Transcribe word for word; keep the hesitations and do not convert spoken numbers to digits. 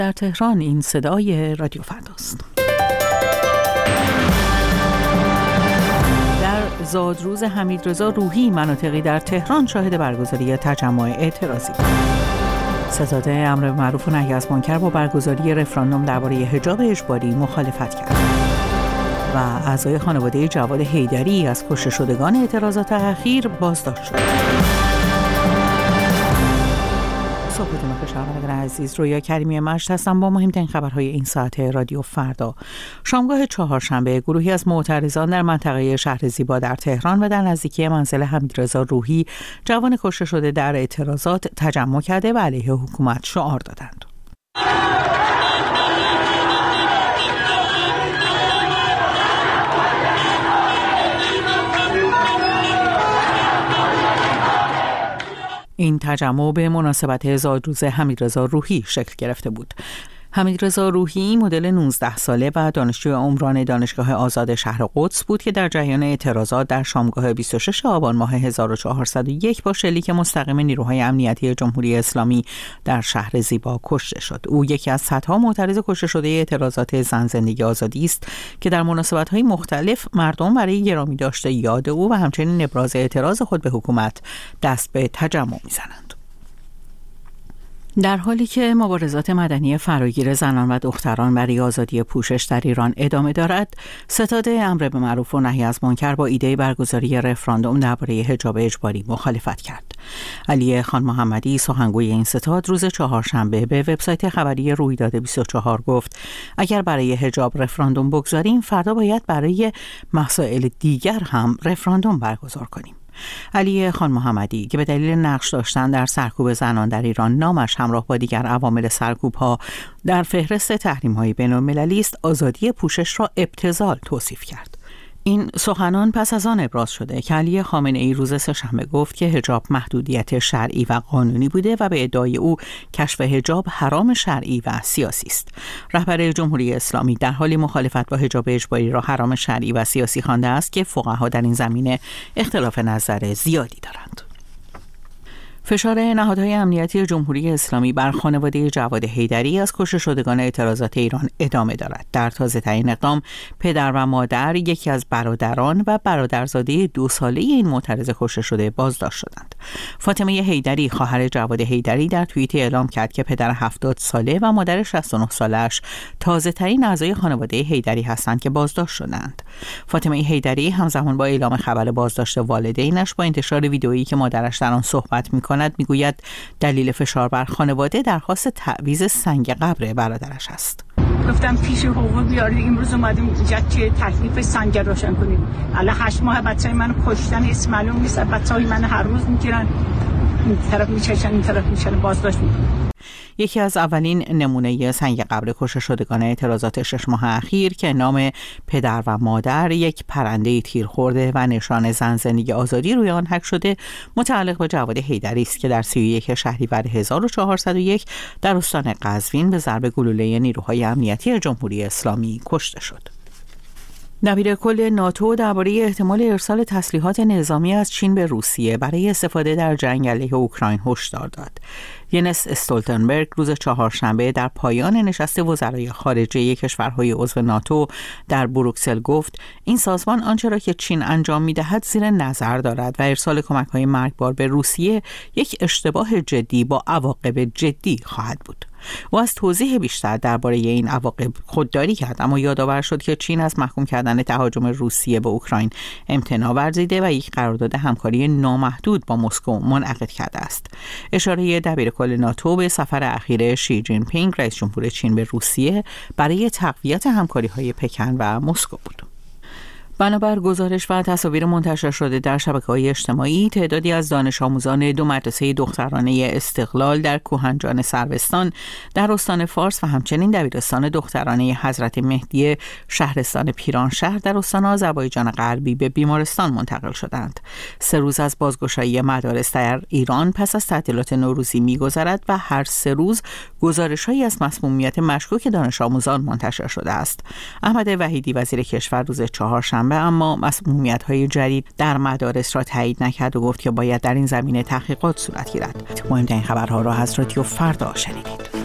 در تهران این صدای رادیو فرداست. در زادروز حمیدرضا روحی مناطقی در تهران شاهد برگزاری تجمع اعتراضی. ستاد امر معروف و نهی از منکر با برگزاری رفراندوم درباره حجاب اجباری مخالفت کرد و اعضای خانواده جواد حیدری از کشته شدگان اعتراضات اخیر بازداشت شد. صبحتون بخیر شنوندگان عزیز، رویا کریمی مجد هستم با مهمترین خبرهای این ساعت رادیو فردا. شامگاه چهارشنبه گروهی از معترضان در منطقه شهر زیبا در تهران و در نزدیکی منزل حمیدرضا روحی جوان کشته شده در اعتراضات تجمع کرده و علیه حکومت شعار دادند. این تجمع به مناسبت زادروز حمیدرضا روحی شکل گرفته بود. حمیدرضا روحی مدل نوزده ساله و دانشجوی عمران دانشگاه آزاد شهر قدس بود که در جریان اعتراضات در شامگاه بیست و شش آبان ماه هزار و چهارصد و یک با شلیک مستقیم نیروهای امنیتی جمهوری اسلامی در شهر زیبا کشته شد. او یکی از صدها معترض کشته شده اعتراضات زن زندگی آزادی است که در مناسبت‌های مختلف مردم برای گرامی داشته یاد او و همچنین ابراز اعتراض خود به حکومت دست به تجمع می‌زنند. در حالی که مبارزات مدنی فراگیر زنان و دختران برای آزادی پوشش در ایران ادامه دارد، ستاد امر به معروف و نهی از منکر با ایده برگزاری رفراندوم درباره حجاب اجباری مخالفت کرد. علی خان محمدی سخنگوی این ستاد روز چهارشنبه به وبسایت خبری رویداد بیست و چهار گفت اگر برای حجاب رفراندوم بگذاریم، فردا باید برای مسائل دیگر هم رفراندوم برگزار کنیم. علی خان محمدی که به دلیل نقش داشتن در سرکوب زنان در ایران نامش همراه با دیگر عوامل سرکوب‌ها در فهرست تحریم‌های بین‌المللی است، آزادی پوشش را ابتذال توصیف کرد. این سخنان پس از آن ابراز شده که علی خامنه‌ای روز سه‌شنبه گفت که حجاب محدودیت شرعی و قانونی بوده و به ادعای او کشف حجاب حرام شرعی و سیاسی است. رهبر جمهوری اسلامی در حالی مخالفت با حجاب اجباری را حرام شرعی و سیاسی خوانده است که فقها در این زمینه اختلاف نظر زیادی دارند. فشار نهادهای امنیتی جمهوری اسلامی بر خانواده جواد حیدری از کشته شدگان اعتراضات ایران ادامه دارد. در تازه‌ترین اقدام، پدر و مادر یکی از برادران و برادرزاده دو ساله این معترض کشته شده بازداشت شدند. فاطمه حیدری خواهر جواد حیدری در توییت اعلام کرد که پدر هفتاد ساله و مادر شصت و نه سالش تازه‌ترین اعضای خانواده حیدری هستند که بازداشت شدند. فاطمه حیدری همزمان با اعلام خبر بازداشت والدینش با انتشار ویدئویی که مادرش در آن صحبت می‌کند میگوید دلیل فشار بر خانواده درخواست تعویض سنگ قبر برادرش است. گفتم پیش حقوق بیارید، امروز اومدیم اینجا که تکلیف سنگ روشن کنیم. الان هشت ماه بچه‌ی منو کشتن، اسم معلوم نیست، بچه‌های من هر روز میگیرن، این طرف میچشن این طرف میچشن، بازداشت میکنن. یکی از اولین نمونه سنگ قبر کشته شدگان اعتراضات شش ماه اخیر که نام پدر و مادر یک پرنده تیر خورده و نشان زن زندگی آزادی روی آن حک شده متعلق به جواد حیدری است که در سی و یک شهریور هزار و چهارصد و یک در استان قزوین به ضرب گلوله نیروهای امنیتی جمهوری اسلامی کشته شد. دبیر کل ناتو درباره احتمال ارسال تسلیحات نظامی از چین به روسیه برای استفاده در جنگ علیه اوکراین هشدار داد. ینس استولتنبرگ روز چهارشنبه در پایان نشست وزرای خارجه کشورهای عضو ناتو در بروکسل گفت این سازمان آنچه را که چین انجام می‌دهد زیر نظر دارد و ارسال کمک‌های مرگبار به روسیه یک اشتباه جدی با عواقب جدی خواهد بود. و از توضیح بیشتر درباره این عواقب خودداری کرد، اما یادآور شد که چین از محکوم کردن تهاجم روسیه به اوکراین امتناع ورزیده و یک قرارداد همکاری نامحدود با مسکو منعقد کرده است. اشاره دبیر کل ناتو به سفر اخیر شی جین پینگ رئیس جمهور چین به روسیه برای تقویت همکاری‌های پکن و مسکو بود. بنابر گزارش و تصاویر منتشر شده در شبکه‌های اجتماعی، تعدادی از دانش آموزان دو مدرسه دخترانه استقلال در کوهنجان سروستان در استان فارس و همچنین دبیرستان دخترانه حضرت مهدی شهرستان پیرانشهر در استان آذربایجان غربی به بیمارستان منتقل شدند. سه روز از بازگشایی مدارس در ایران پس از تعطیلات نوروزی می‌گذرد و هر سه روز گزارش‌هایی از مسمومیت مشکوک دانش آموزان منتشر شده است. احمد وحیدی وزیر کشور روز چهارشنبه اما مسمومیت‌های جدید در مدارس را تایید نکرد و گفت که باید در این زمینه تحقیقات صورت گیرد. مهمترین خبرها را از رادیو فردا شنیدید.